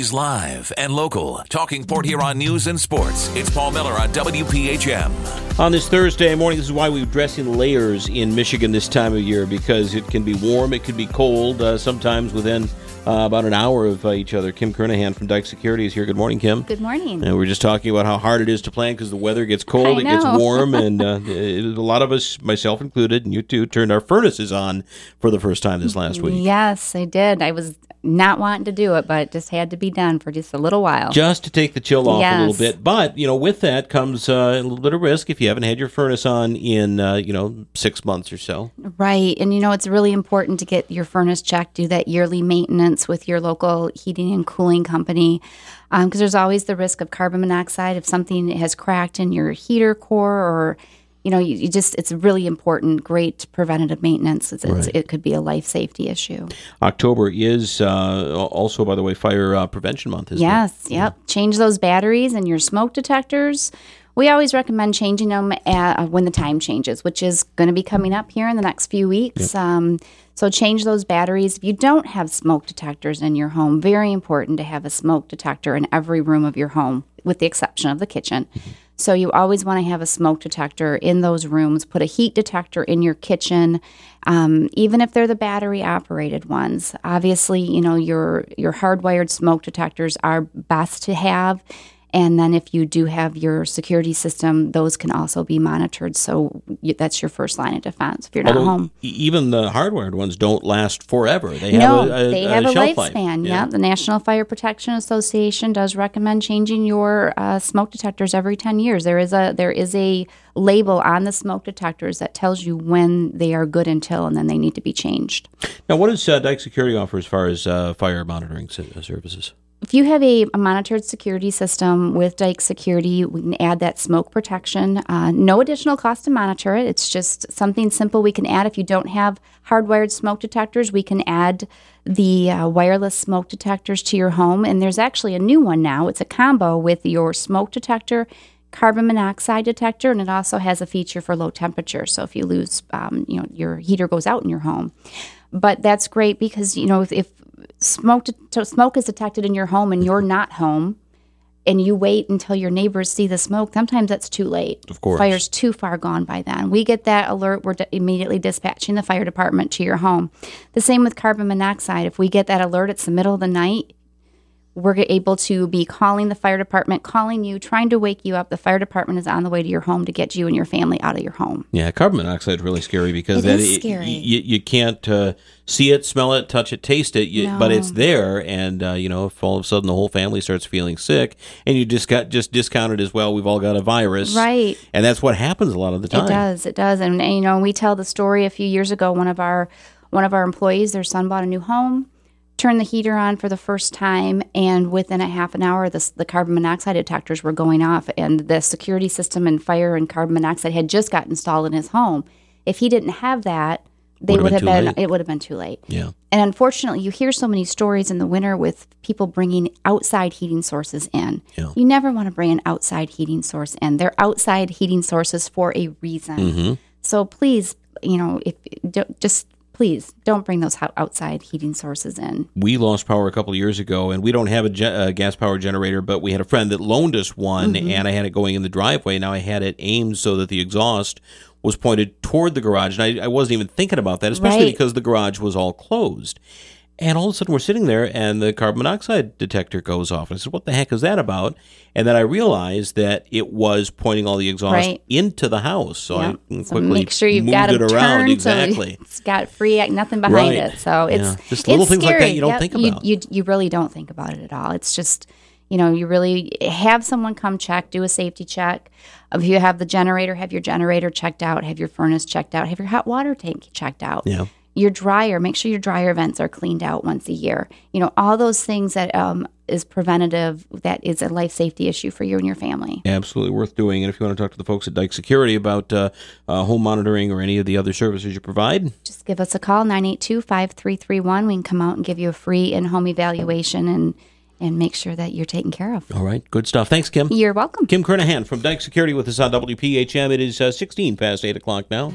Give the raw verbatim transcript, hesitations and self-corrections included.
Always live and local. Talking Port Huron news and sports. It's Paul Miller on W P H M. On this Thursday morning, this is why we dress in layers in Michigan this time of year, because it can be warm, it can be cold, uh, sometimes within uh, about an hour of uh, each other. Kim Kernahan from Dyke Security is here. Good morning, Kim. Good morning. And we we're just talking about how hard it is to plan because the weather gets cold, I it gets know. warm, and uh, it, a lot of us, myself included, and you too, turned our furnaces on for the first time this last week. Yes, I did. I was not wanting to do it, but it just had to be done for just a little while. Just to take the chill off Yes. a little bit. But, you know, with that comes uh, a little bit of risk if you haven't had your furnace on in, uh, you know, six months or so. Right. And, you know, it's really important to get your furnace checked, do that yearly maintenance with your local heating and cooling company, because um, there's always the risk of carbon monoxide if something has cracked in your heater core, or you know, you, you just, it's really important, great preventative maintenance. It's, it's, Right. It could be a life safety issue. October is uh, also, by the way, Fire uh, Prevention Month, isn't Yes, it? yep. Change those batteries and your smoke detectors. We always recommend changing them at, when the time changes, which is going to be coming up here in the next few weeks. Yep. Um, so change those batteries. If you don't have smoke detectors in your home, very important to have a smoke detector in every room of your home, with the exception of the kitchen. Mm-hmm. So you always want to have a smoke detector in those rooms. Put a heat detector in your kitchen, um, even if they're the battery-operated ones. Obviously, you know, your your hardwired smoke detectors are best to have. And then if you do have your security system, those can also be monitored. So you, that's your first line of defense if you're not Although home. e- even the hardwired ones don't last forever. They have no, a, a, they a have a, shelf life. lifespan. Yeah. Yeah. The National Fire Protection Association does recommend changing your uh, smoke detectors every ten years. There is a there is a label on the smoke detectors that tells you when they are good until, and then they need to be changed. Now, what does uh, Dyke Security offer as far as uh, fire monitoring s- services? If you have a, a monitored security system with Dyke Security, we can add that smoke protection. Uh, no additional cost to monitor it. It's just something simple we can add. If you don't have hardwired smoke detectors, we can add the uh, wireless smoke detectors to your home. And there's actually a new one now. It's a combo with your smoke detector, carbon monoxide detector, and it also has a feature for low temperature. So if you lose, um, you know, your heater goes out in your home. But that's great because, you know, if, if smoke de- smoke is detected in your home and you're not home, and you wait until your neighbors see the smoke, sometimes that's too late. Of course. Fire's too far gone by then. We get that alert, we're d- immediately dispatching the fire department to your home. The same with carbon monoxide. If we get that alert, it's the middle of the night, we're able to be calling the fire department, calling you, trying to wake you up. The fire department is on the way to your home to get you and your family out of your home. Yeah, carbon monoxide is really scary because It that is it- scary. You, you can't uh, see it, smell it, touch it, taste it, you, No. but it's there. And uh, you know, if all of a sudden the whole family starts feeling sick, and you just got just discounted as well, we've all got a virus, Right. And that's what happens a lot of the time. It does. It does. And, and you know, we tell the story a few years ago. One of our one of our employees, their son bought a new home, turned the heater on for the first time, and within a half an hour, the, the carbon monoxide detectors were going off, and the security system and fire and carbon monoxide had just got installed in his home. If he didn't have that, they Would've would been have too been. late. It would have been too late. Yeah. And unfortunately, you hear so many stories in the winter with people bringing outside heating sources in. Yeah. You never want to bring an outside heating source in. They're outside heating sources for a reason. Mm-hmm. So please, you know, if don't, just please don't bring those ho- outside heating sources in. We lost power a couple of years ago, and we don't have a, ge- a gas power generator, but we had a friend that loaned us one, Mm-hmm. and I had it going in the driveway. Now I had it aimed so that the exhaust was pointed toward the garage, and I, I wasn't even thinking about that, especially Right. because the garage was all closed. And all of a sudden we're sitting there, and the carbon monoxide detector goes off. And I said, what the heck is that about? And then I realized that it was pointing all the exhaust Right. into the house. So Yeah. I So quickly make sure you've moved got it them around. turned Exactly. so it's got free, nothing behind Right. it. So it's Yeah. Just little it's things like that scary. you don't Yep. think You- about. You, you really don't think about it at all. It's just, you know, you really have someone come check, do a safety check. If you have the generator, have your generator checked out, have your furnace checked out, have your hot water tank checked out. Yeah. Your dryer, make sure your dryer vents are cleaned out once a year. You know, all those things that um, is preventative, that is a life safety issue for you and your family. Absolutely worth doing. And if you want to talk to the folks at Dyke Security about uh, uh, home monitoring or any of the other services you provide, Just give us a call, nine eight two, five three three one. We can come out and give you a free in-home evaluation and, and make sure that you're taken care of. all right, good stuff. Thanks, Kim. You're welcome. Kim Kernahan from Dyke Security with us on W P H M. It is uh, sixteen past eight o'clock now.